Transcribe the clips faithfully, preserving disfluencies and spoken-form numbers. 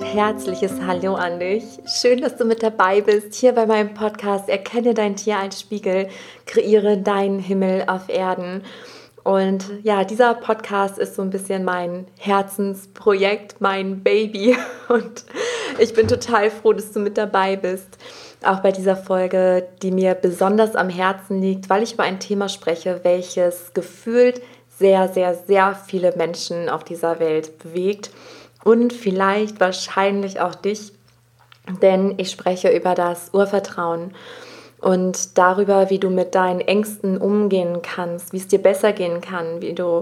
herzliches Hallo an dich. Schön, dass du mit dabei bist, hier bei meinem Podcast Erkenne dein Tier als Spiegel, kreiere deinen Himmel auf Erden. Und ja, dieser Podcast ist so ein bisschen mein Herzensprojekt, mein Baby. Und ich bin total froh, dass du mit dabei bist. Auch bei dieser Folge, die mir besonders am Herzen liegt, weil ich über ein Thema spreche, welches gefühlt sehr, sehr, sehr viele Menschen auf dieser Welt bewegt. Und vielleicht wahrscheinlich auch dich, denn ich spreche über das Urvertrauen und darüber, wie du mit deinen Ängsten umgehen kannst, wie es dir besser gehen kann, wie du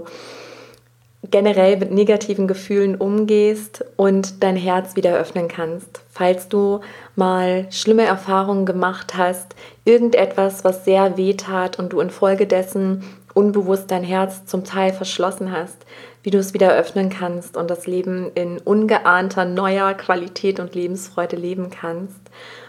generell mit negativen Gefühlen umgehst und dein Herz wieder öffnen kannst. Falls du mal schlimme Erfahrungen gemacht hast, irgendetwas, was sehr weh tat und du infolgedessen unbewusst dein Herz zum Teil verschlossen hast, wie du es wieder öffnen kannst und das Leben in ungeahnter, neuer Qualität und Lebensfreude leben kannst.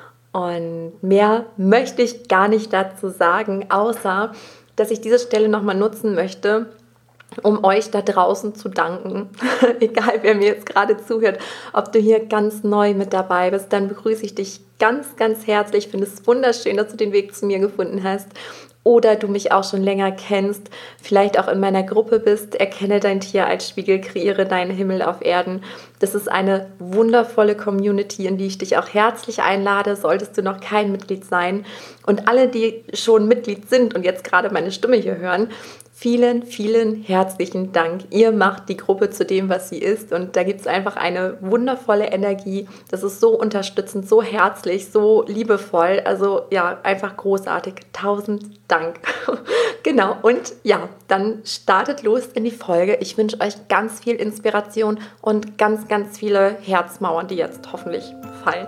Und mehr möchte ich gar nicht dazu sagen, außer dass ich diese Stelle nochmal nutzen möchte, um euch da draußen zu danken. Egal, wer mir jetzt gerade zuhört, ob du hier ganz neu mit dabei bist, dann begrüße ich dich ganz, ganz herzlich. Ich finde es wunderschön, dass du den Weg zu mir gefunden hast. Oder du mich auch schon länger kennst, vielleicht auch in meiner Gruppe bist, erkenne dein Tier als Spiegel, kreiere deinen Himmel auf Erden. Das ist eine wundervolle Community, in die ich dich auch herzlich einlade, solltest du noch kein Mitglied sein. Und alle, die schon Mitglied sind und jetzt gerade meine Stimme hier hören, vielen, vielen herzlichen Dank. Ihr macht die Gruppe zu dem, was sie ist. Und da gibt es einfach eine wundervolle Energie. Das ist so unterstützend, so herzlich, so liebevoll. Also ja, einfach großartig. Tausend Dank. Genau. Und ja, dann startet los in die Folge. Ich wünsche euch ganz viel Inspiration und ganz, ganz viele Herzmauern, die jetzt hoffentlich fallen.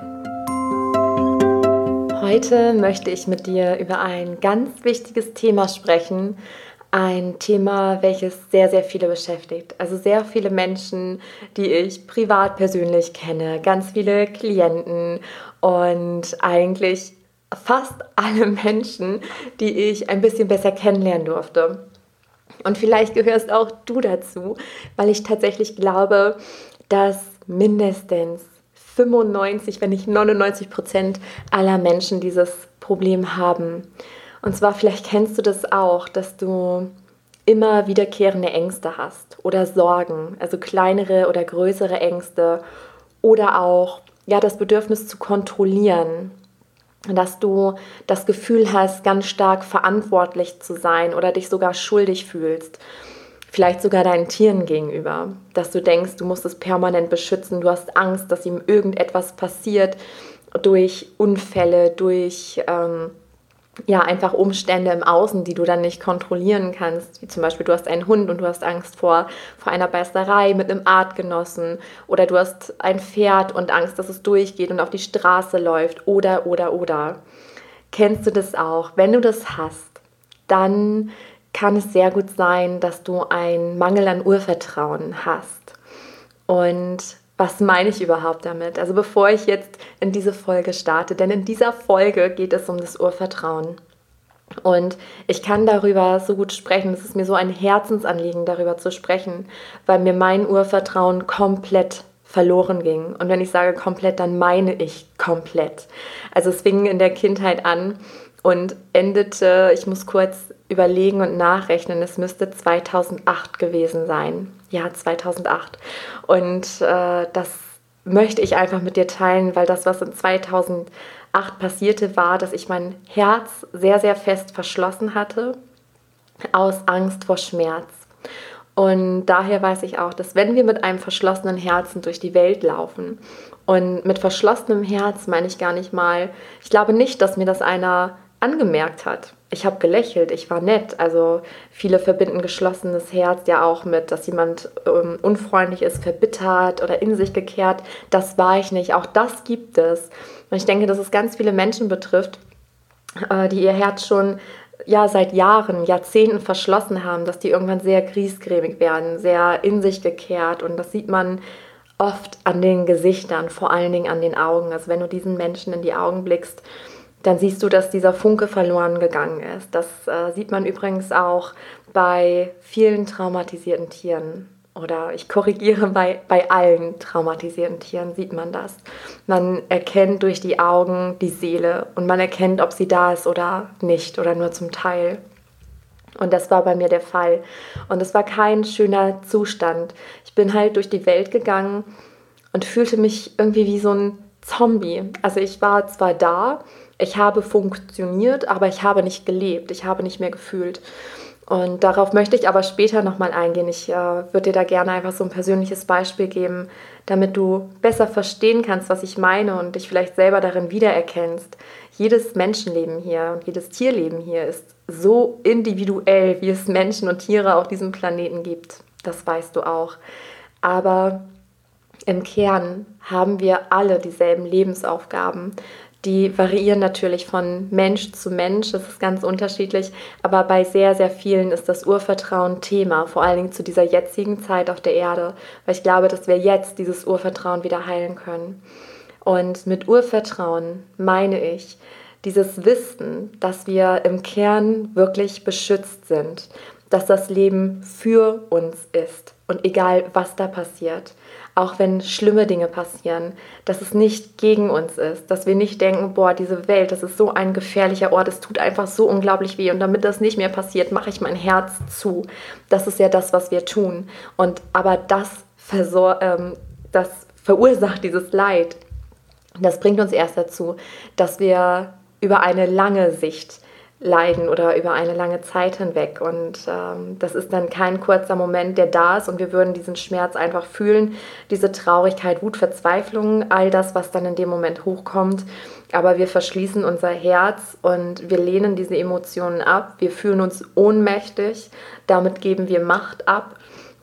Heute möchte ich mit dir über ein ganz wichtiges Thema sprechen. Ein Thema, welches sehr, sehr viele beschäftigt. Also sehr viele Menschen, die ich privat persönlich kenne, ganz viele Klienten und eigentlich fast alle Menschen, die ich ein bisschen besser kennenlernen durfte. Und vielleicht gehörst auch du dazu, weil ich tatsächlich glaube, dass mindestens fünfundneunzig, wenn nicht neunundneunzig Prozent aller Menschen dieses Problem haben. Und zwar, vielleicht kennst du das auch, dass du immer wiederkehrende Ängste hast oder Sorgen, also kleinere oder größere Ängste oder auch ja, das Bedürfnis zu kontrollieren, dass du das Gefühl hast, ganz stark verantwortlich zu sein oder dich sogar schuldig fühlst. Vielleicht sogar deinen Tieren gegenüber, dass du denkst, du musst es permanent beschützen, du hast Angst, dass ihm irgendetwas passiert durch Unfälle, durch ähm, ja, einfach Umstände im Außen, die du dann nicht kontrollieren kannst, wie zum Beispiel du hast einen Hund und du hast Angst vor, vor einer Beißerei mit einem Artgenossen oder du hast ein Pferd und Angst, dass es durchgeht und auf die Straße läuft oder, oder, oder. Kennst du das auch? Wenn du das hast, dann kann es sehr gut sein, dass du einen Mangel an Urvertrauen hast. Und was meine ich überhaupt damit? Also bevor ich jetzt in diese Folge starte, denn in dieser Folge geht es um das Urvertrauen. Und ich kann darüber so gut sprechen, es ist mir so ein Herzensanliegen, darüber zu sprechen, weil mir mein Urvertrauen komplett verloren ging. Und wenn ich sage komplett, dann meine ich komplett. Also es fing in der Kindheit an und endete, ich muss kurz überlegen und nachrechnen, es müsste zweitausendacht gewesen sein. Ja, zweitausendacht. Und äh, das möchte ich einfach mit dir teilen, weil das, was in zweitausendacht passierte, war, dass ich mein Herz sehr, sehr fest verschlossen hatte, aus Angst vor Schmerz. Und daher weiß ich auch, dass wenn wir mit einem verschlossenen Herzen durch die Welt laufen, und mit verschlossenem Herz meine ich gar nicht mal, ich glaube nicht, dass mir das einer angemerkt hat. Ich habe gelächelt, ich war nett. Also viele verbinden geschlossenes Herz ja auch mit, dass jemand ähm, unfreundlich ist, verbittert oder in sich gekehrt. Das war ich nicht. Auch das gibt es. Und ich denke, dass es ganz viele Menschen betrifft, äh, die ihr Herz schon ja, seit Jahren, Jahrzehnten verschlossen haben, dass die irgendwann sehr griesgrämig werden, sehr in sich gekehrt. Und das sieht man oft an den Gesichtern, vor allen Dingen an den Augen. Also wenn du diesen Menschen in die Augen blickst, dann siehst du, dass dieser Funke verloren gegangen ist. Das äh, sieht man übrigens auch bei vielen traumatisierten Tieren. oder ich korrigiere, bei, bei allen traumatisierten Tieren sieht man das. Man erkennt durch die Augen die Seele und man erkennt, ob sie da ist oder nicht oder nur zum Teil. Und das war bei mir der Fall. Und es war kein schöner Zustand. Ich bin halt durch die Welt gegangen und fühlte mich irgendwie wie so ein Zombie. Also ich war zwar da, ich habe funktioniert, aber ich habe nicht gelebt, ich habe nicht mehr gefühlt. Und darauf möchte ich aber später nochmal eingehen. Ich äh, würde dir da gerne einfach so ein persönliches Beispiel geben, damit du besser verstehen kannst, was ich meine und dich vielleicht selber darin wiedererkennst. Jedes Menschenleben hier und jedes Tierleben hier ist so individuell, wie es Menschen und Tiere auf diesem Planeten gibt. Das weißt du auch. Aber im Kern haben wir alle dieselben Lebensaufgaben. Die variieren natürlich von Mensch zu Mensch, das ist ganz unterschiedlich, aber bei sehr, sehr vielen ist das Urvertrauen Thema, vor allen Dingen zu dieser jetzigen Zeit auf der Erde, weil ich glaube, dass wir jetzt dieses Urvertrauen wieder heilen können. Und mit Urvertrauen meine ich dieses Wissen, dass wir im Kern wirklich beschützt sind, dass das Leben für uns ist und egal, was da passiert, auch wenn schlimme Dinge passieren, dass es nicht gegen uns ist, dass wir nicht denken, boah, diese Welt, das ist so ein gefährlicher Ort, es tut einfach so unglaublich weh und damit das nicht mehr passiert, mache ich mein Herz zu. Das ist ja das, was wir tun. Und aber das, versor- ähm, das verursacht dieses Leid. Das bringt uns erst dazu, dass wir über eine lange Sicht leiden oder über eine lange Zeit hinweg. Und ähm, das ist dann kein kurzer Moment, der da ist und wir würden diesen Schmerz einfach fühlen, diese Traurigkeit, Wut, Verzweiflung, all das, was dann in dem Moment hochkommt. Aber wir verschließen unser Herz und wir lehnen diese Emotionen ab. Wir fühlen uns ohnmächtig, damit geben wir Macht ab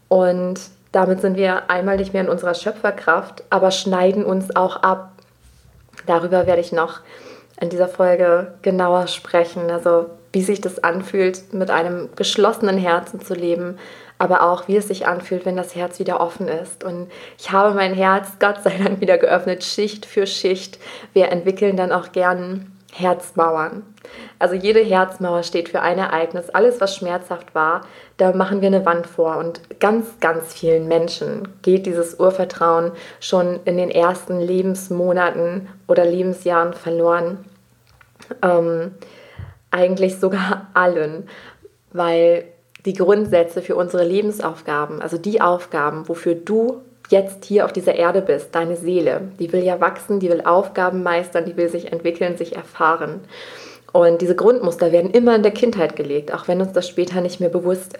und damit sind wir einmal nicht mehr in unserer Schöpferkraft, aber schneiden uns auch ab. Darüber werde ich noch in dieser Folge genauer sprechen, also wie sich das anfühlt, mit einem geschlossenen Herzen zu leben, aber auch wie es sich anfühlt, wenn das Herz wieder offen ist. Und ich habe mein Herz Gott sei Dank wieder geöffnet, Schicht für Schicht. Wir entwickeln dann auch gern Herzmauern. Also jede Herzmauer steht für ein Ereignis. Alles, was schmerzhaft war, da machen wir eine Wand vor. Und ganz, ganz vielen Menschen geht dieses Urvertrauen schon in den ersten Lebensmonaten oder Lebensjahren verloren. Ähm, eigentlich sogar allen, weil die Grundsätze für unsere Lebensaufgaben, also die Aufgaben, wofür du jetzt hier auf dieser Erde bist, deine Seele, die will ja wachsen, die will Aufgaben meistern, die will sich entwickeln, sich erfahren. Und diese Grundmuster werden immer in der Kindheit gelegt, auch wenn uns das später nicht mehr bewusst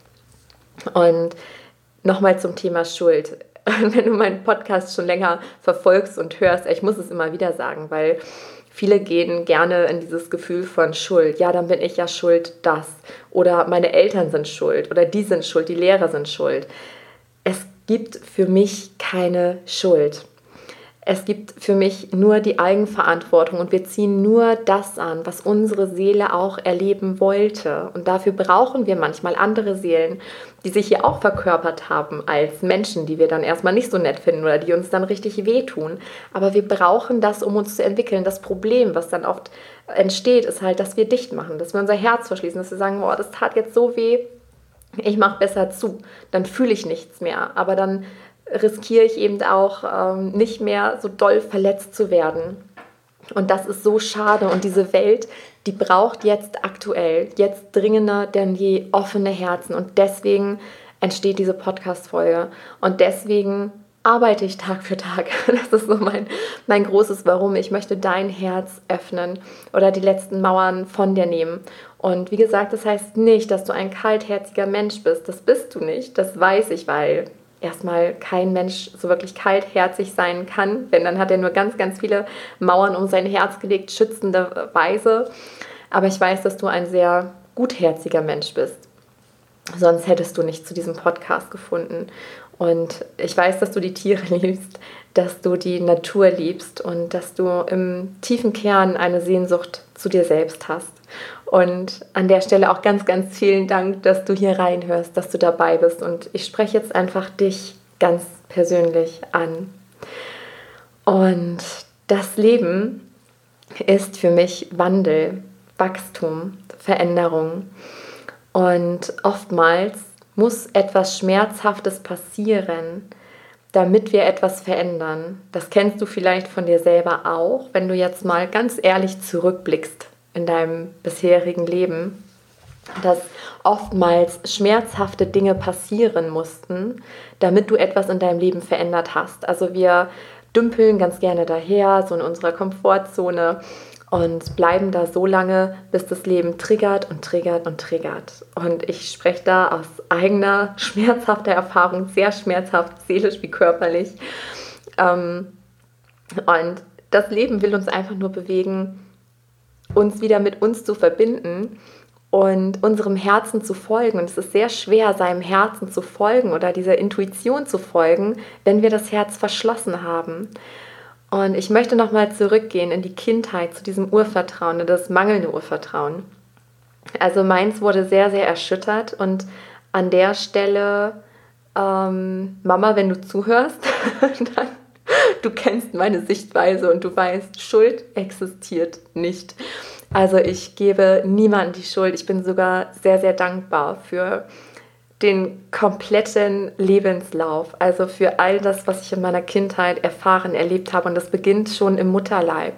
ist. Und nochmal zum Thema Schuld. Wenn du meinen Podcast schon länger verfolgst und hörst, ich muss es immer wieder sagen, weil viele gehen gerne in dieses Gefühl von Schuld. Ja, dann bin ich ja schuld, das. Oder meine Eltern sind schuld. Oder die sind schuld, die Lehrer sind schuld. Es gibt für mich keine Schuld. Es gibt für mich nur die Eigenverantwortung und wir ziehen nur das an, was unsere Seele auch erleben wollte. Und dafür brauchen wir manchmal andere Seelen, die sich hier auch verkörpert haben als Menschen, die wir dann erstmal nicht so nett finden oder die uns dann richtig wehtun. Aber wir brauchen das, um uns zu entwickeln. Das Problem, was dann oft entsteht, ist halt, dass wir dicht machen, dass wir unser Herz verschließen, dass wir sagen, boah, das tat jetzt so weh, ich mache besser zu. Dann fühle ich nichts mehr. Aber dann riskiere ich eben auch ähm, nicht mehr so doll verletzt zu werden. Und das ist so schade. Und diese Welt, die braucht jetzt aktuell, jetzt dringender denn je offene Herzen. Und deswegen entsteht diese Podcast-Folge. Und deswegen arbeite ich Tag für Tag. Das ist so mein, mein großes Warum. Ich möchte dein Herz öffnen oder die letzten Mauern von dir nehmen. Und wie gesagt, das heißt nicht, dass du ein kaltherziger Mensch bist. Das bist du nicht. Das weiß ich, weil erstmal kein Mensch so wirklich kaltherzig sein kann, wenn dann hat er nur ganz, ganz viele Mauern um sein Herz gelegt, schützende Weise. Aber ich weiß, dass du ein sehr gutherziger Mensch bist. Sonst hättest du nicht zu diesem Podcast gefunden. Und ich weiß, dass du die Tiere liebst, dass du die Natur liebst und dass du im tiefen Kern eine Sehnsucht zu dir selbst hast. Und an der Stelle auch ganz, ganz vielen Dank, dass du hier reinhörst, dass du dabei bist. Und ich spreche jetzt einfach dich ganz persönlich an. Und das Leben ist für mich Wandel, Wachstum, Veränderung. Und oftmals muss etwas Schmerzhaftes passieren, damit wir etwas verändern. Das kennst du vielleicht von dir selber auch, wenn du jetzt mal ganz ehrlich zurückblickst in deinem bisherigen Leben, dass oftmals schmerzhafte Dinge passieren mussten, damit du etwas in deinem Leben verändert hast. Also wir dümpeln ganz gerne daher, so in unserer Komfortzone und bleiben da so lange, bis das Leben triggert und triggert und triggert. Und ich spreche da aus eigener schmerzhafter Erfahrung, sehr schmerzhaft, seelisch wie körperlich. Und das Leben will uns einfach nur bewegen, uns wieder mit uns zu verbinden und unserem Herzen zu folgen. Und es ist sehr schwer, seinem Herzen zu folgen oder dieser Intuition zu folgen, wenn wir das Herz verschlossen haben. Und ich möchte nochmal zurückgehen in die Kindheit, zu diesem Urvertrauen, in das mangelnde Urvertrauen. Also meins wurde sehr, sehr erschüttert und an der Stelle, ähm, Mama, wenn du zuhörst, dann, du kennst meine Sichtweise und du weißt, Schuld existiert nicht. Also ich gebe niemandem die Schuld. Ich bin sogar sehr, sehr dankbar für den kompletten Lebenslauf, also für all das, was ich in meiner Kindheit erfahren, erlebt habe. Und das beginnt schon im Mutterleib.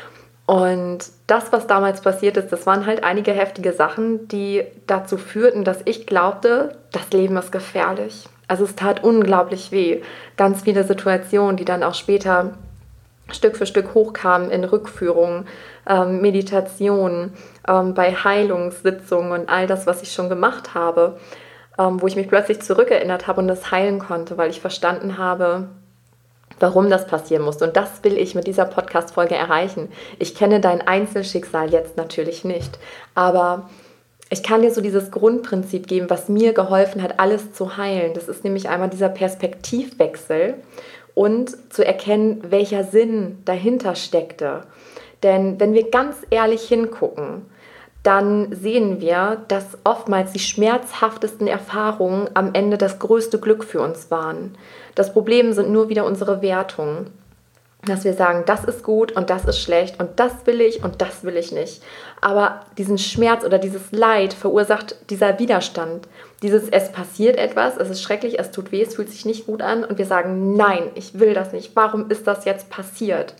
Und das, was damals passiert ist, das waren halt einige heftige Sachen, die dazu führten, dass ich glaubte, das Leben ist gefährlich. Also es tat unglaublich weh. Ganz viele Situationen, die dann auch später Stück für Stück hochkamen in Rückführungen, ähm, Meditationen, ähm, bei Heilungssitzungen und all das, was ich schon gemacht habe, wo ich mich plötzlich zurückerinnert habe und das heilen konnte, weil ich verstanden habe, warum das passieren musste. Und das will ich mit dieser Podcast-Folge erreichen. Ich kenne dein Einzelschicksal jetzt natürlich nicht, aber ich kann dir so dieses Grundprinzip geben, was mir geholfen hat, alles zu heilen. Das ist nämlich einmal dieser Perspektivwechsel und zu erkennen, welcher Sinn dahinter steckte. Denn wenn wir ganz ehrlich hingucken, dann sehen wir, dass oftmals die schmerzhaftesten Erfahrungen am Ende das größte Glück für uns waren. Das Problem sind nur wieder unsere Wertungen. Dass wir sagen, das ist gut und das ist schlecht und das will ich und das will ich nicht. Aber diesen Schmerz oder dieses Leid verursacht dieser Widerstand. Dieses, es passiert etwas, es ist schrecklich, es tut weh, es fühlt sich nicht gut an und wir sagen, nein, ich will das nicht. Warum ist das jetzt passiert?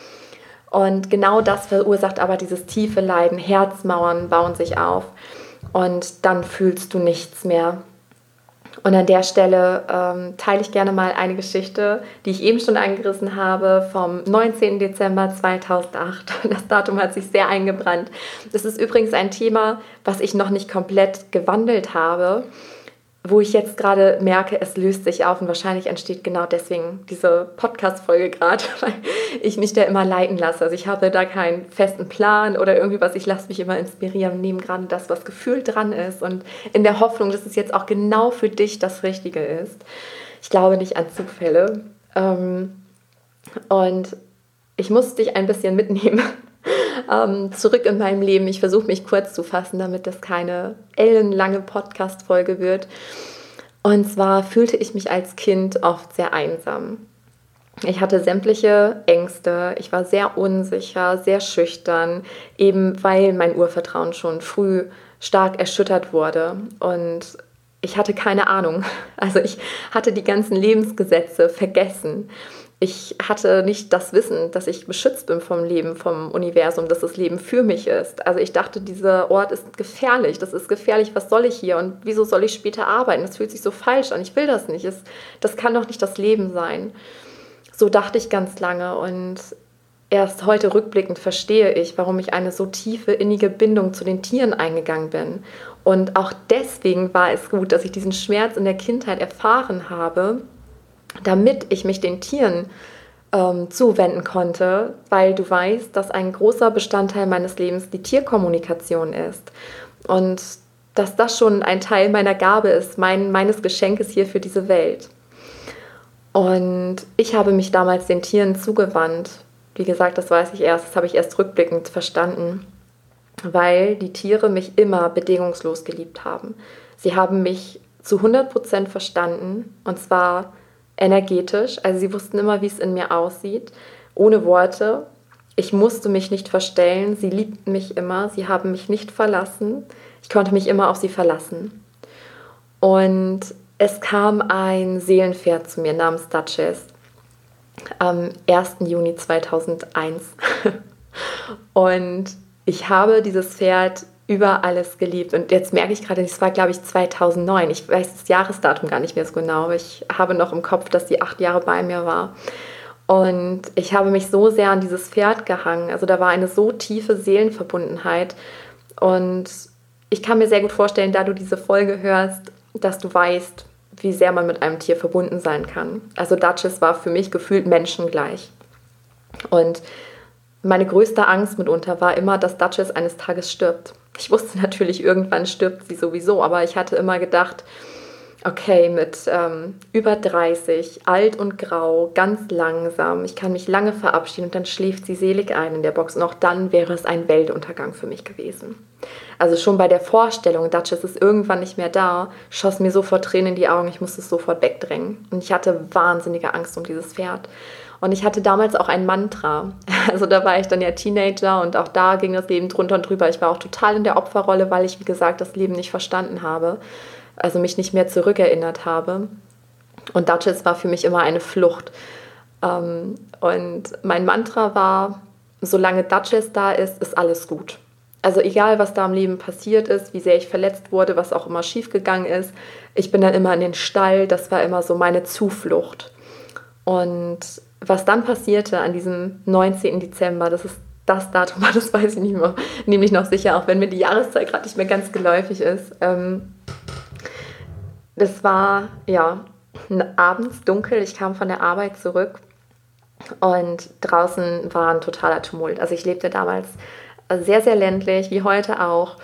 Und genau das verursacht aber dieses tiefe Leiden. Herzmauern bauen sich auf und dann fühlst du nichts mehr. Und an der Stelle ähm, teile ich gerne mal eine Geschichte, die ich eben schon angerissen habe, vom neunzehnten Dezember zweitausendacht. Das Datum hat sich sehr eingebrannt. Das ist übrigens ein Thema, was ich noch nicht komplett gewandelt habe, wo ich jetzt gerade merke, es löst sich auf und wahrscheinlich entsteht genau deswegen diese Podcast-Folge gerade, weil ich mich da immer leiten lasse. Also ich habe da keinen festen Plan oder irgendwie was, ich lasse mich immer inspirieren, nehme gerade das, was gefühlt dran ist und in der Hoffnung, dass es jetzt auch genau für dich das Richtige ist. Ich glaube nicht an Zufälle. Und ich muss dich ein bisschen mitnehmen. Ähm, zurück in meinem Leben. Ich versuche mich kurz zu fassen, damit das keine ellenlange Podcast-Folge wird. Und zwar fühlte ich mich als Kind oft sehr einsam. Ich hatte sämtliche Ängste, ich war sehr unsicher, sehr schüchtern, eben weil mein Urvertrauen schon früh stark erschüttert wurde. Und ich hatte keine Ahnung. Also ich hatte die ganzen Lebensgesetze vergessen. Ich hatte nicht das Wissen, dass ich beschützt bin vom Leben, vom Universum, dass das Leben für mich ist. Also ich dachte, dieser Ort ist gefährlich, das ist gefährlich, was soll ich hier und wieso soll ich später arbeiten? Das fühlt sich so falsch an, ich will das nicht, es, das kann doch nicht das Leben sein. So dachte ich ganz lange und erst heute rückblickend verstehe ich, warum ich eine so tiefe, innige Bindung zu den Tieren eingegangen bin. Und auch deswegen war es gut, dass ich diesen Schmerz in der Kindheit erfahren habe, damit ich mich den Tieren ähm, zuwenden konnte, weil du weißt, dass ein großer Bestandteil meines Lebens die Tierkommunikation ist und dass das schon ein Teil meiner Gabe ist, mein, meines Geschenkes hier für diese Welt. Und ich habe mich damals den Tieren zugewandt. Wie gesagt, das weiß ich erst, das habe ich erst rückblickend verstanden, weil die Tiere mich immer bedingungslos geliebt haben. Sie haben mich zu hundert Prozent verstanden und zwar energetisch, also sie wussten immer, wie es in mir aussieht, ohne Worte. Ich musste mich nicht verstellen, sie liebten mich immer, sie haben mich nicht verlassen, ich konnte mich immer auf sie verlassen. Und es kam ein Seelenpferd zu mir namens Duchess am ersten Juni zweitausendeins. Und ich habe dieses Pferd über alles geliebt. Und jetzt merke ich gerade, es war, glaube ich, zweitausendneun. Ich weiß das Jahresdatum gar nicht mehr so genau, aber ich habe noch im Kopf, dass die acht Jahre bei mir war. Und ich habe mich so sehr an dieses Pferd gehangen. Also da war eine so tiefe Seelenverbundenheit. Und ich kann mir sehr gut vorstellen, da du diese Folge hörst, dass du weißt, wie sehr man mit einem Tier verbunden sein kann. Also Duchess war für mich gefühlt menschengleich. Und meine größte Angst mitunter war immer, dass Duchess eines Tages stirbt. Ich wusste natürlich, irgendwann stirbt sie sowieso, aber ich hatte immer gedacht, okay, mit ähm, über dreißig, alt und grau, ganz langsam, ich kann mich lange verabschieden und dann schläft sie selig ein in der Box und auch dann wäre es ein Weltuntergang für mich gewesen. Also schon bei der Vorstellung, Duchess ist irgendwann nicht mehr da, schoss mir sofort Tränen in die Augen, ich musste es sofort wegdrängen und ich hatte wahnsinnige Angst um dieses Pferd. Und ich hatte damals auch ein Mantra. Also da war ich dann ja Teenager und auch da ging das Leben drunter und drüber. Ich war auch total in der Opferrolle, weil ich, wie gesagt, das Leben nicht verstanden habe. Also mich nicht mehr zurückerinnert habe. Und Duchess war für mich immer eine Flucht. Und mein Mantra war, solange Duchess da ist, ist alles gut. Also egal, was da im Leben passiert ist, wie sehr ich verletzt wurde, was auch immer schiefgegangen ist, ich bin dann immer in den Stall, das war immer so meine Zuflucht. Und was dann passierte an diesem neunzehnten Dezember, das ist das Datum, das weiß ich nicht mehr, nämlich noch sicher, auch wenn mir die Jahreszeit gerade nicht mehr ganz geläufig ist. Ähm, das war, ja, abends dunkel, ich kam von der Arbeit zurück und draußen war ein totaler Tumult. Also ich lebte damals sehr, sehr ländlich, wie heute auch.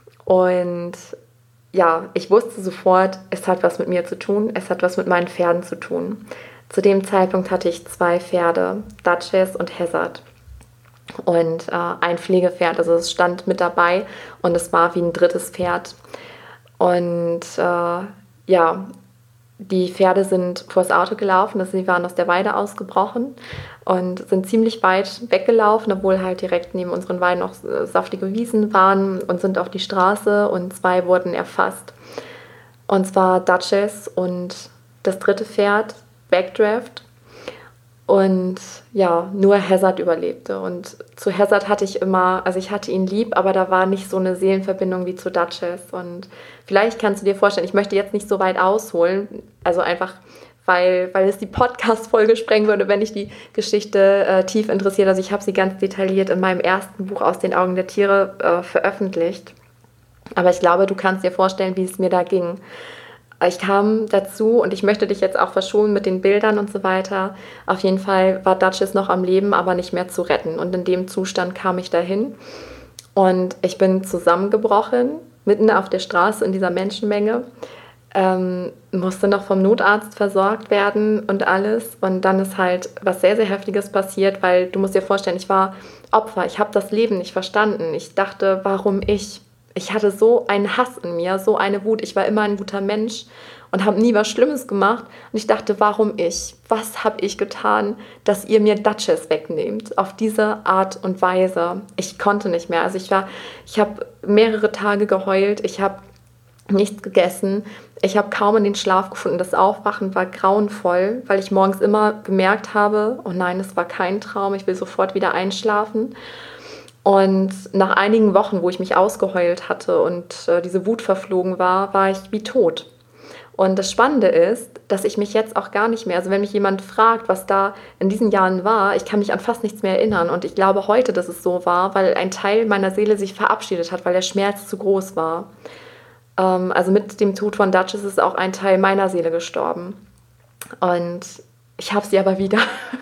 Und ja, ich wusste sofort, es hat was mit mir zu tun, es hat was mit meinen Pferden zu tun. Zu dem Zeitpunkt hatte ich zwei Pferde, Duchess und Hazard. Und äh, ein Pflegepferd, also es stand mit dabei und es war wie ein drittes Pferd. Und äh, ja, die Pferde sind vors Auto gelaufen, also sie waren aus der Weide ausgebrochen und sind ziemlich weit weggelaufen, obwohl halt direkt neben unseren Weiden noch saftige Wiesen waren und sind auf die Straße und zwei wurden erfasst. Und zwar Duchess und das dritte Pferd, Backdraft. Und ja, nur Hazard überlebte. Und zu Hazard hatte ich immer, also ich hatte ihn lieb, aber da war nicht so eine Seelenverbindung wie zu Duchess. Und vielleicht kannst du dir vorstellen, ich möchte jetzt nicht so weit ausholen, also einfach, weil, weil es die Podcast-Folge sprengen würde, wenn ich die Geschichte äh, tief interessiert. Also ich habe sie ganz detailliert in meinem ersten Buch Aus den Augen der Tiere äh, veröffentlicht. Aber ich glaube, du kannst dir vorstellen, wie es mir da ging. Ich kam dazu und ich möchte dich jetzt auch verschonen mit den Bildern und so weiter. Auf jeden Fall war Duchess noch am Leben, aber nicht mehr zu retten. Und in dem Zustand kam ich dahin und ich bin zusammengebrochen, mitten auf der Straße in dieser Menschenmenge. Ähm, musste noch vom Notarzt versorgt werden und alles. Und dann ist halt was sehr, sehr Heftiges passiert, weil du musst dir vorstellen, ich war Opfer. Ich habe das Leben nicht verstanden. Ich dachte, warum ich? Ich hatte so einen Hass in mir, so eine Wut. Ich war immer ein guter Mensch und habe nie was Schlimmes gemacht. Und ich dachte, warum ich? Was habe ich getan, dass ihr mir Duchess wegnehmt? Auf diese Art und Weise. Ich konnte nicht mehr. Also ich war, ich habe mehrere Tage geheult. Ich habe nichts gegessen. Ich habe kaum in den Schlaf gefunden. Das Aufwachen war grauenvoll, weil ich morgens immer gemerkt habe, oh nein, es war kein Traum. Ich will sofort wieder einschlafen. Und nach einigen Wochen, wo ich mich ausgeheult hatte und äh, diese Wut verflogen war, war ich wie tot. Und das Spannende ist, dass ich mich jetzt auch gar nicht mehr, also wenn mich jemand fragt, was da in diesen Jahren war, ich kann mich an fast nichts mehr erinnern. Und ich glaube heute, dass es so war, weil ein Teil meiner Seele sich verabschiedet hat, weil der Schmerz zu groß war. Ähm, also mit dem Tod von Duchess ist auch ein Teil meiner Seele gestorben. Und ich habe sie aber wieder.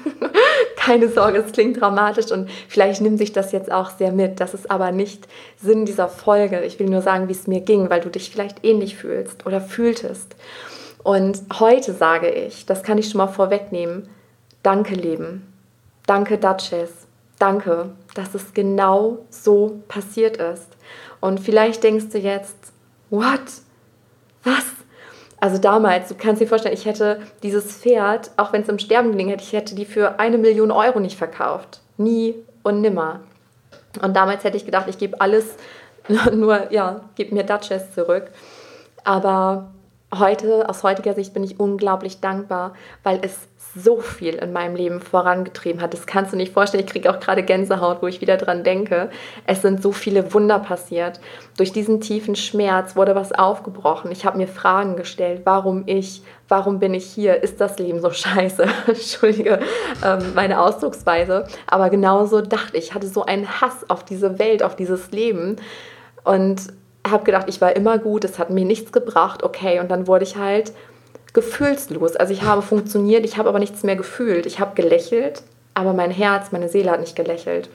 Keine Sorge, es klingt dramatisch und vielleicht nimmt sich das jetzt auch sehr mit. Das ist aber nicht Sinn dieser Folge. Ich will nur sagen, wie es mir ging, weil du dich vielleicht ähnlich fühlst oder fühltest. Und heute sage ich, das kann ich schon mal vorwegnehmen, danke Leben, danke Duchess, danke, dass es genau so passiert ist. Und vielleicht denkst du jetzt, what? Was? Also damals, du kannst dir vorstellen, ich hätte dieses Pferd, auch wenn es im Sterben gelegen hätte, ich hätte die für eine Million Euro nicht verkauft. Nie und nimmer. Und damals hätte ich gedacht, ich gebe alles, nur, ja, gib mir Duchess zurück. Aber heute, aus heutiger Sicht bin ich unglaublich dankbar, weil es so viel in meinem Leben vorangetrieben hat. Das kannst du nicht vorstellen. Ich kriege auch gerade Gänsehaut, wo ich wieder dran denke. Es sind so viele Wunder passiert. Durch diesen tiefen Schmerz wurde was aufgebrochen. Ich habe mir Fragen gestellt. Warum ich? Warum bin ich hier? Ist das Leben so scheiße? Entschuldige ähm, meine Ausdrucksweise. Aber genauso dachte ich. Ich hatte so einen Hass auf diese Welt, auf dieses Leben. Und habe gedacht, ich war immer gut. Es hat mir nichts gebracht. Okay, und dann wurde ich halt gefühlslos. Also ich habe funktioniert, ich habe aber nichts mehr gefühlt. Ich habe gelächelt, aber mein Herz, meine Seele hat nicht gelächelt.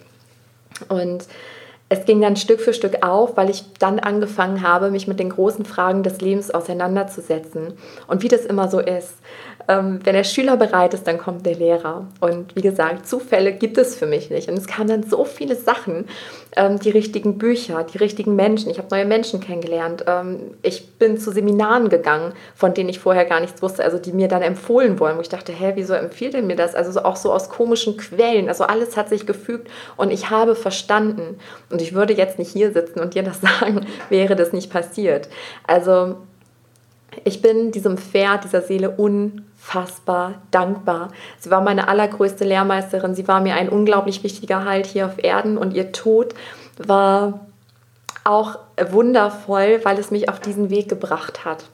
Und es ging dann Stück für Stück auf, weil ich dann angefangen habe, mich mit den großen Fragen des Lebens auseinanderzusetzen. Und wie das immer so ist, ähm, wenn der Schüler bereit ist, dann kommt der Lehrer. Und wie gesagt, Zufälle gibt es für mich nicht. Und es kamen dann so viele Sachen, ähm, die richtigen Bücher, die richtigen Menschen. Ich habe neue Menschen kennengelernt. Ähm, ich bin zu Seminaren gegangen, von denen ich vorher gar nichts wusste, also die mir dann empfohlen wurden, wo ich dachte, hä, wieso empfiehlt er mir das? Also auch so aus komischen Quellen. Also alles hat sich gefügt und ich habe verstanden. Und ich würde jetzt nicht hier sitzen und dir das sagen, wäre das nicht passiert. Also ich bin diesem Pferd, dieser Seele unfassbar dankbar. Sie war meine allergrößte Lehrmeisterin. Sie war mir ein unglaublich wichtiger Halt hier auf Erden und ihr Tod war auch wundervoll, weil es mich auf diesen Weg gebracht hat.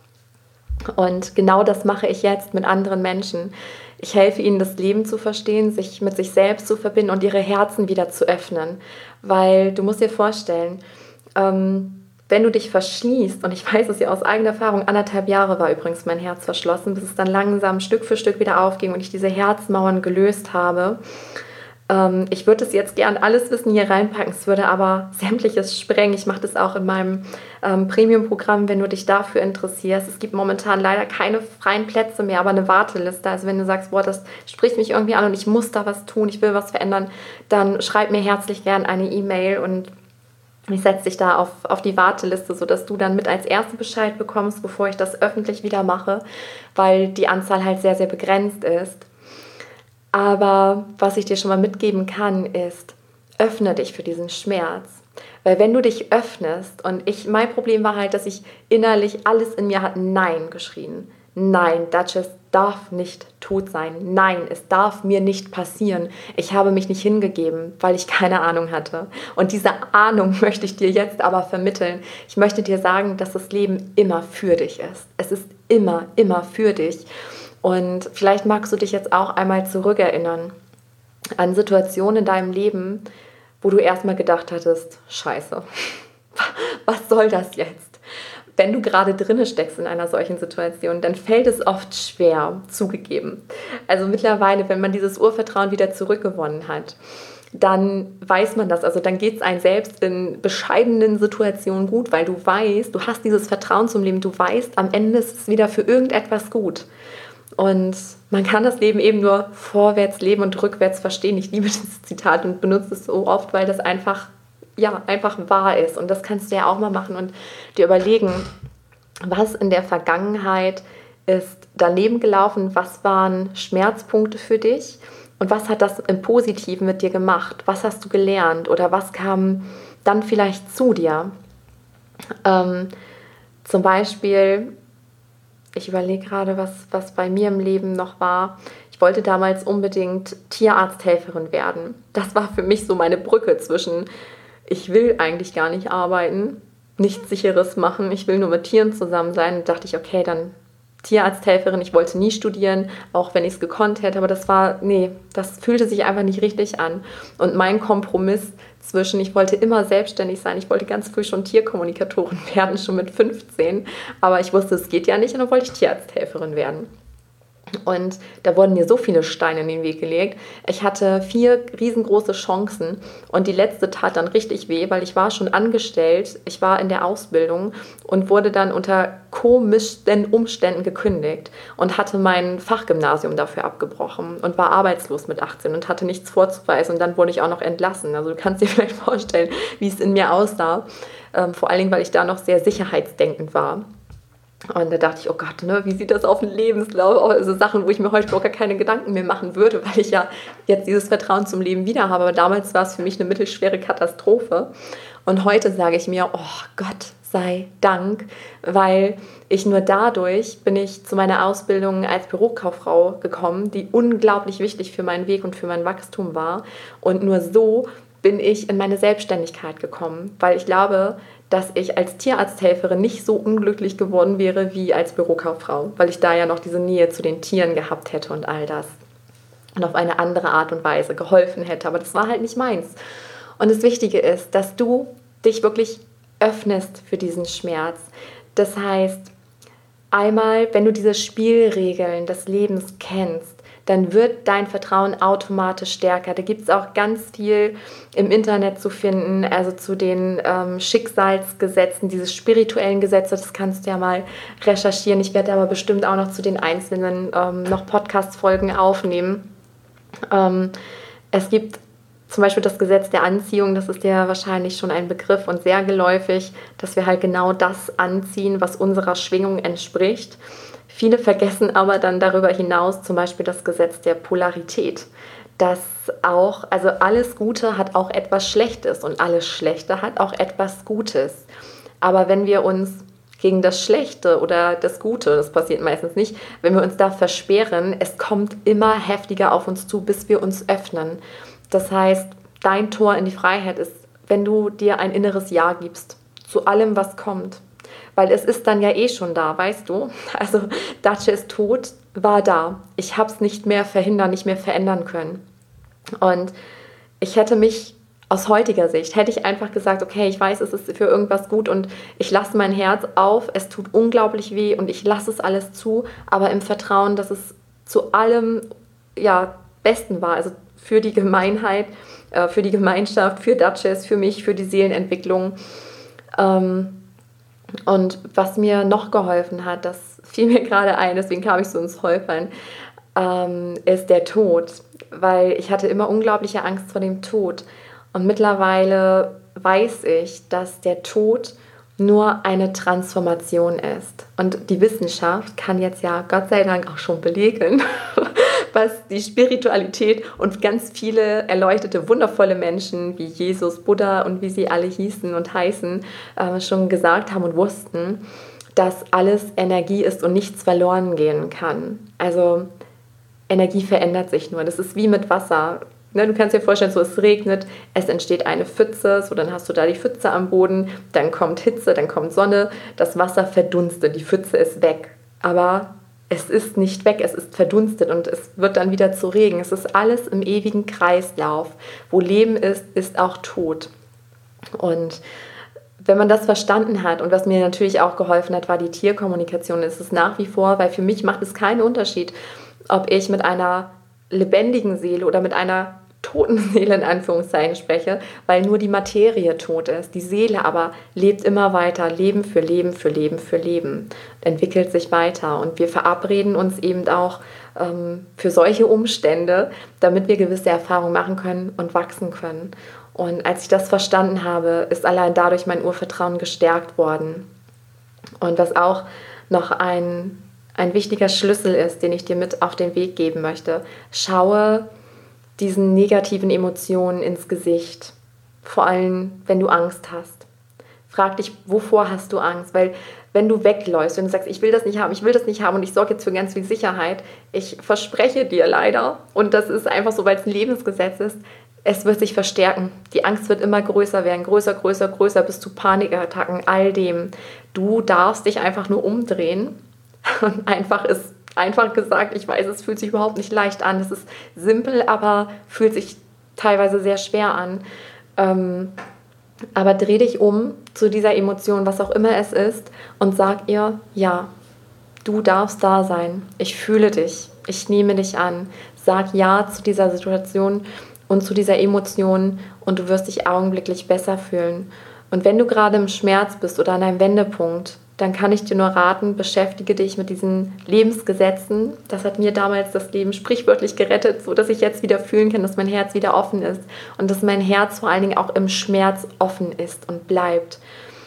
Und genau das mache ich jetzt mit anderen Menschen. Ich helfe ihnen, das Leben zu verstehen, sich mit sich selbst zu verbinden und ihre Herzen wieder zu öffnen. Weil du musst dir vorstellen, ähm, wenn du dich verschließt, und ich weiß es ja aus eigener Erfahrung, anderthalb Jahre war übrigens mein Herz verschlossen, bis es dann langsam Stück für Stück wieder aufging und ich diese Herzmauern gelöst habe. Ähm, ich würde es jetzt gern alles Wissen hier reinpacken, es würde aber sämtliches sprengen. Ich mache das auch in meinem ähm, Premium-Programm, wenn du dich dafür interessierst. Es gibt momentan leider keine freien Plätze mehr, aber eine Warteliste. Also wenn du sagst, boah, das spricht mich irgendwie an und ich muss da was tun, ich will was verändern, dann schreib mir herzlich gern eine E-Mail und ich setze dich da auf, auf die Warteliste, sodass du dann mit als Erste Bescheid bekommst, bevor ich das öffentlich wieder mache, weil die Anzahl halt sehr, sehr begrenzt ist. Aber was ich dir schon mal mitgeben kann, ist, öffne dich für diesen Schmerz. Weil wenn du dich öffnest, und ich, mein Problem war halt, dass ich innerlich alles in mir hat Nein geschrien. Nein, Duchess darf nicht tot sein. Nein, es darf mir nicht passieren. Ich habe mich nicht hingegeben, weil ich keine Ahnung hatte. Und diese Ahnung möchte ich dir jetzt aber vermitteln. Ich möchte dir sagen, dass das Leben immer für dich ist. Es ist immer, immer für dich. Und vielleicht magst du dich jetzt auch einmal zurückerinnern an Situationen in deinem Leben, wo du erstmal gedacht hattest, scheiße, was soll das jetzt? Wenn du gerade drinne steckst in einer solchen Situation, dann fällt es oft schwer, zugegeben. Also mittlerweile, wenn man dieses Urvertrauen wieder zurückgewonnen hat, dann weiß man das. Also dann geht es einem selbst in bescheidenen Situationen gut, weil du weißt, du hast dieses Vertrauen zum Leben, du weißt, am Ende ist es wieder für irgendetwas gut. Und man kann das Leben eben nur vorwärts leben und rückwärts verstehen. Ich liebe dieses Zitat und benutze es so oft, weil das einfach ja, einfach wahr ist. Und das kannst du ja auch mal machen und dir überlegen, was in der Vergangenheit ist daneben gelaufen, was waren Schmerzpunkte für dich und was hat das im Positiven mit dir gemacht? Was hast du gelernt oder was kam dann vielleicht zu dir? Ähm, zum Beispiel, ich überlege gerade, was, was bei mir im Leben noch war. Ich wollte damals unbedingt Tierarzthelferin werden. Das war für mich so meine Brücke zwischen ich will eigentlich gar nicht arbeiten, nichts Sicheres machen, ich will nur mit Tieren zusammen sein. Und dachte ich, okay, dann Tierarzthelferin. Ich wollte nie studieren, auch wenn ich es gekonnt hätte, aber das war, nee, das fühlte sich einfach nicht richtig an. Und mein Kompromiss zwischen, ich wollte immer selbstständig sein, ich wollte ganz früh schon Tierkommunikatorin werden, schon mit fünfzehn, aber ich wusste, es geht ja nicht und dann wollte ich Tierarzthelferin werden. Und da wurden mir so viele Steine in den Weg gelegt. Ich hatte vier riesengroße Chancen und die letzte tat dann richtig weh, weil ich war schon angestellt, ich war in der Ausbildung und wurde dann unter komischen Umständen gekündigt und hatte mein Fachgymnasium dafür abgebrochen und war arbeitslos mit achtzehn und hatte nichts vorzuweisen und dann wurde ich auch noch entlassen. Also du kannst dir vielleicht vorstellen, wie es in mir aussah, ähm, vor allen Dingen, weil ich da noch sehr sicherheitsdenkend war. Und da dachte ich, oh Gott, ne, wie sieht das auf dem Lebenslauf aus? Also Sachen, wo ich mir heute auch gar keine Gedanken mehr machen würde, weil ich ja jetzt dieses Vertrauen zum Leben wieder habe. Aber damals war es für mich eine mittelschwere Katastrophe. Und heute sage ich mir, oh Gott sei Dank, weil ich nur dadurch bin ich zu meiner Ausbildung als Bürokauffrau gekommen, die unglaublich wichtig für meinen Weg und für mein Wachstum war. Und nur so bin ich in meine Selbstständigkeit gekommen, weil ich glaube, dass ich als Tierarzthelferin nicht so unglücklich geworden wäre wie als Bürokauffrau, weil ich da ja noch diese Nähe zu den Tieren gehabt hätte und all das. Und auf eine andere Art und Weise geholfen hätte. Aber das war halt nicht meins. Und das Wichtige ist, dass du dich wirklich öffnest für diesen Schmerz. Das heißt, einmal, wenn du diese Spielregeln des Lebens kennst, dann wird dein Vertrauen automatisch stärker. Da gibt es auch ganz viel im Internet zu finden, also zu den ähm, Schicksalsgesetzen, diese spirituellen Gesetze, das kannst du ja mal recherchieren. Ich werde aber bestimmt auch noch zu den einzelnen ähm, noch Podcast-Folgen aufnehmen. Ähm, es gibt zum Beispiel das Gesetz der Anziehung, das ist dir wahrscheinlich schon ein Begriff und sehr geläufig, dass wir halt genau das anziehen, was unserer Schwingung entspricht. Viele vergessen aber dann darüber hinaus zum Beispiel das Gesetz der Polarität, dass auch, also alles Gute hat auch etwas Schlechtes und alles Schlechte hat auch etwas Gutes. Aber wenn wir uns gegen das Schlechte oder das Gute, das passiert meistens nicht, wenn wir uns da versperren, es kommt immer heftiger auf uns zu, bis wir uns öffnen. Das heißt, dein Tor in die Freiheit ist, wenn du dir ein inneres Ja gibst zu allem, was kommt. Weil es ist dann ja eh schon da, weißt du? Also Dacia ist tot, war da. Ich habe es nicht mehr verhindern, nicht mehr verändern können. Und ich hätte mich aus heutiger Sicht, hätte ich einfach gesagt, okay, ich weiß, es ist für irgendwas gut und ich lasse mein Herz auf, es tut unglaublich weh und ich lasse es alles zu, aber im Vertrauen, dass es zu allem ja, Besten war, also für die Gemeinheit, äh, für die Gemeinschaft, für Duchess, für mich, für die Seelenentwicklung. Ähm, und was mir noch geholfen hat, das fiel mir gerade ein, deswegen kam ich so ins Holpern, ähm, ist der Tod. Weil ich hatte immer unglaubliche Angst vor dem Tod. Und mittlerweile weiß ich, dass der Tod nur eine Transformation ist. Und die Wissenschaft kann jetzt ja Gott sei Dank auch schon belegen, was die Spiritualität und ganz viele erleuchtete, wundervolle Menschen wie Jesus, Buddha und wie sie alle hießen und heißen, äh, schon gesagt haben und wussten, dass alles Energie ist und nichts verloren gehen kann. Also Energie verändert sich nur. Das ist wie mit Wasser. Ne, du kannst dir vorstellen, so es regnet, es entsteht eine Pfütze, so dann hast du da die Pfütze am Boden, dann kommt Hitze, dann kommt Sonne, das Wasser verdunstet, die Pfütze ist weg. Aber es ist nicht weg, es ist verdunstet und es wird dann wieder zu Regen. Es ist alles im ewigen Kreislauf. Wo Leben ist, ist auch Tod. Und wenn man das verstanden hat und was mir natürlich auch geholfen hat, war die Tierkommunikation. Es ist nach wie vor, weil für mich macht es keinen Unterschied, ob ich mit einer lebendigen Seele oder mit einer toten Seele in Anführungszeichen spreche, weil nur die Materie tot ist. Die Seele aber lebt immer weiter, Leben für Leben für Leben für Leben, entwickelt sich weiter. Und wir verabreden uns eben auch ähm, für solche Umstände, damit wir gewisse Erfahrungen machen können und wachsen können. Und als ich das verstanden habe, ist allein dadurch mein Urvertrauen gestärkt worden. Und was auch noch ein ein wichtiger Schlüssel ist, den ich dir mit auf den Weg geben möchte. Schaue diesen negativen Emotionen ins Gesicht, vor allem, wenn du Angst hast. Frag dich, wovor hast du Angst? Weil wenn du wegläufst, wenn du sagst, ich will das nicht haben, ich will das nicht haben und ich sorge jetzt für ganz viel Sicherheit, ich verspreche dir leider, und das ist einfach so, weil es ein Lebensgesetz ist, es wird sich verstärken. Die Angst wird immer größer werden, größer, größer, größer, bis zu Panikattacken, all dem. Du darfst dich einfach nur umdrehen. Und einfach ist, einfach gesagt, ich weiß, es fühlt sich überhaupt nicht leicht an. Es ist simpel, aber fühlt sich teilweise sehr schwer an. Ähm, aber dreh dich um zu dieser Emotion, was auch immer es ist, und sag ihr, ja, du darfst da sein. Ich fühle dich. Ich nehme dich an. Sag ja zu dieser Situation und zu dieser Emotion und du wirst dich augenblicklich besser fühlen. Und wenn du gerade im Schmerz bist oder an einem Wendepunkt, dann kann ich dir nur raten, beschäftige dich mit diesen Lebensgesetzen. Das hat mir damals das Leben sprichwörtlich gerettet, sodass ich jetzt wieder fühlen kann, dass mein Herz wieder offen ist und dass mein Herz vor allen Dingen auch im Schmerz offen ist und bleibt.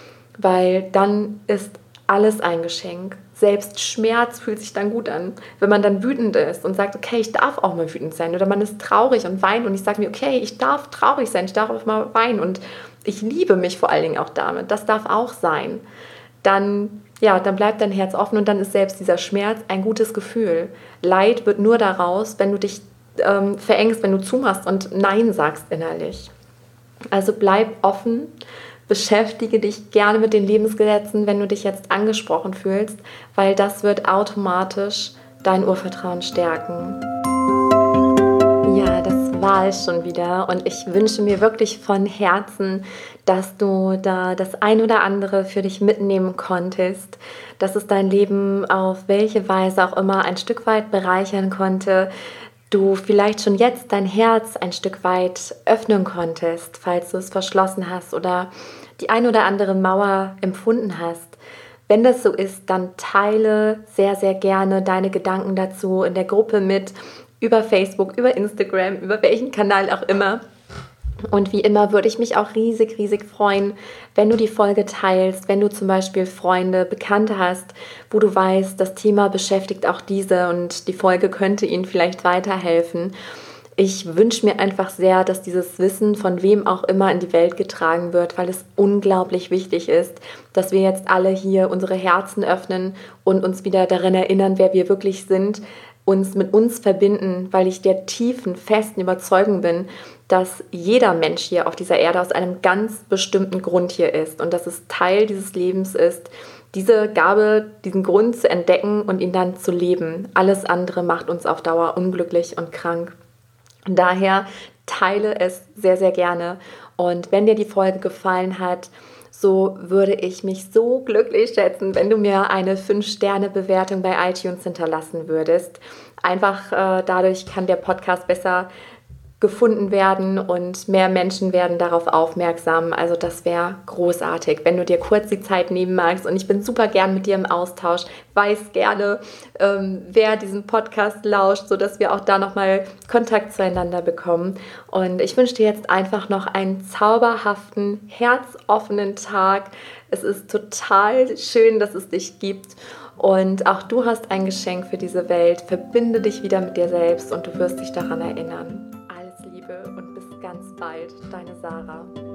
Weil dann ist alles ein Geschenk. Selbst Schmerz fühlt sich dann gut an. Wenn man dann wütend ist und sagt, okay, ich darf auch mal wütend sein. Oder man ist traurig und weint und ich sage mir, okay, ich darf traurig sein, ich darf auch mal weinen. Und ich liebe mich vor allen Dingen auch damit, das darf auch sein, dann, ja, dann bleibt dein Herz offen und dann ist selbst dieser Schmerz ein gutes Gefühl. Leid wird nur daraus, wenn du dich ähm, verengst, wenn du zumachst und Nein sagst innerlich. Also bleib offen, beschäftige dich gerne mit den Lebensgesetzen, wenn du dich jetzt angesprochen fühlst, weil das wird automatisch dein Urvertrauen stärken. Ja, das war es schon wieder und ich wünsche mir wirklich von Herzen, dass du da das ein oder andere für dich mitnehmen konntest, dass es dein Leben auf welche Weise auch immer ein Stück weit bereichern konnte, du vielleicht schon jetzt dein Herz ein Stück weit öffnen konntest, falls du es verschlossen hast oder die ein oder andere Mauer empfunden hast. Wenn das so ist, dann teile sehr, sehr gerne deine Gedanken dazu in der Gruppe mit, über Facebook, über Instagram, über welchen Kanal auch immer. Und wie immer würde ich mich auch riesig, riesig freuen, wenn du die Folge teilst, wenn du zum Beispiel Freunde, Bekannte hast, wo du weißt, das Thema beschäftigt auch diese und die Folge könnte ihnen vielleicht weiterhelfen. Ich wünsche mir einfach sehr, dass dieses Wissen von wem auch immer in die Welt getragen wird, weil es unglaublich wichtig ist, dass wir jetzt alle hier unsere Herzen öffnen und uns wieder daran erinnern, wer wir wirklich sind, uns mit uns verbinden, weil ich der tiefen, festen Überzeugung bin, dass jeder Mensch hier auf dieser Erde aus einem ganz bestimmten Grund hier ist und dass es Teil dieses Lebens ist, diese Gabe, diesen Grund zu entdecken und ihn dann zu leben. Alles andere macht uns auf Dauer unglücklich und krank. Und daher teile es sehr, sehr gerne. Und wenn dir die Folge gefallen hat, so würde ich mich so glücklich schätzen, wenn du mir eine fünf Sterne Bewertung bei iTunes hinterlassen würdest. Einfach äh, dadurch kann der Podcast besser gefunden werden und mehr Menschen werden darauf aufmerksam. Also das wäre großartig, wenn du dir kurz die Zeit nehmen magst. Und ich bin super gern mit dir im Austausch. Weiß gerne, ähm, wer diesen Podcast lauscht, sodass wir auch da nochmal Kontakt zueinander bekommen. Und ich wünsche dir jetzt einfach noch einen zauberhaften, herzoffenen Tag. Es ist total schön, dass es dich gibt. Und auch du hast ein Geschenk für diese Welt. Verbinde dich wieder mit dir selbst und du wirst dich daran erinnern. Und bis ganz bald, deine Sarah.